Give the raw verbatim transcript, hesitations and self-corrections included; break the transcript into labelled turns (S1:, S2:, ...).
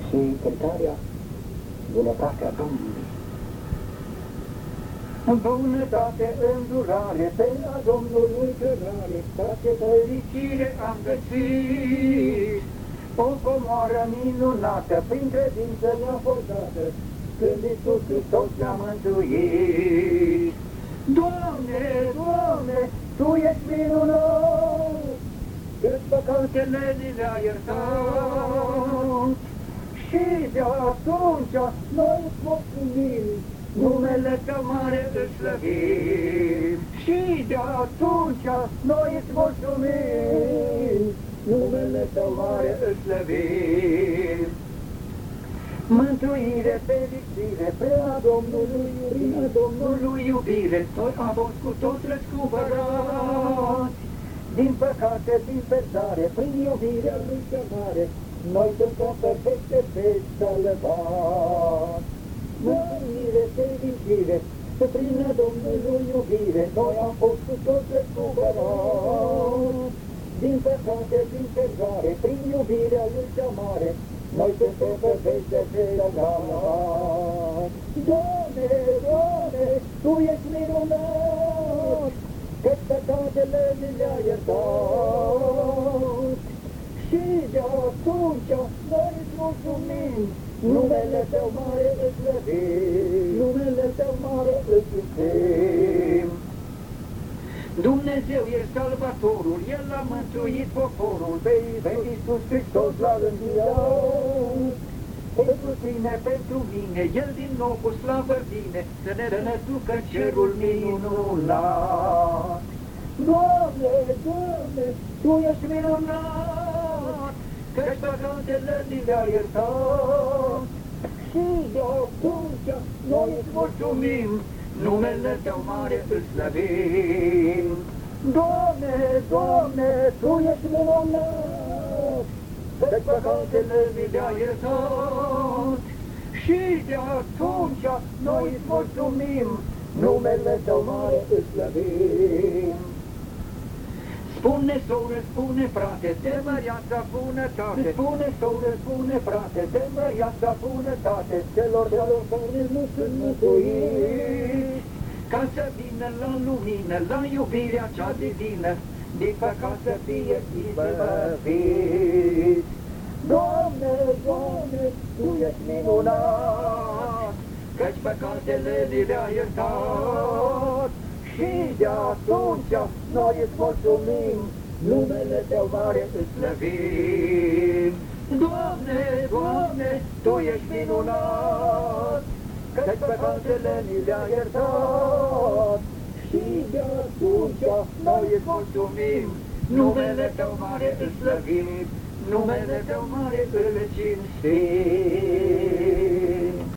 S1: și cântarea Bunătatea Domnului. Bunătate, îndurare, pe la Domnului cărare, toate fericire am găsit. O comoară minunată, prin credință ne-a fost dată, când Iisus Hristos ne-a mântuit. Doamne, Doamne, Tu ești minunat, cât păcatele ni le-a iertat. Și de atunci noi îți mulțumim, numele Tău mare îți slăvim. Și de atunci noi îți mulțumim, numele Tău mare îți slăvim. Mântuire, fericire, prea Domnului iubire, Domnului iubire, noi am fost cu toți răscumpărați. Din păcate, din perdare, prin iubirea Lui cea mare, noi suntem perfecte pe salvat. Mântuire, fericire, prin Domnului iubire, noi am fost cu toți răscumpărați. Din păcate, din perdare, prin iubirea Lui cea mare, noi suntem perfecte pe salvat. Doamne, Doamne, Tu ești minunat, că-ți păcatele ni le-a iertat. Și de atunci noi îți mulțumim, numele Tău mare îți slăvim, numele Tău mare îți slăvim. Dumnezeu e Salvatorul, El a mântuit poporul, pe Iisus Hristos l-a înviat. Pentru tine, pentru mine, El din nou cu slavă vine, să ne, să ne ducă cerul minunat. Doamne, Doamne, Tu ești minunat, că-ți păcatele ni le-a iertat. Și de atunci noi îți mulțumim, numele Tău mare îți slăvim. Doamne, Doamne, Tu ești minunat, că-ți păcatele ni le-a iertat. Și de atunci noi îți mulțumim, numele Tău mare îți slăvim. Spune, soră, spune, frate, de măreața bunătate. Spune, soră, spune, frate, de măreața bunătate, celor celor care nu sunt mântuiți, ca să vină la lumină, la iubirea cea divină, din păcat să fie izbăvit. Doamne, Doamne, Tu ești minunat, că-ți păcatele ni le-a iertat. Și de atunci noi îți mulțumim, numele Tău mare îți slăvim. Doamne, Doamne, Tu ești minunat, că-ți păcatele ni le-a iertat. Și de atunci noi îți mulțumim, numele Tău mare îți slăvim, numele Tău mare îl cinstim.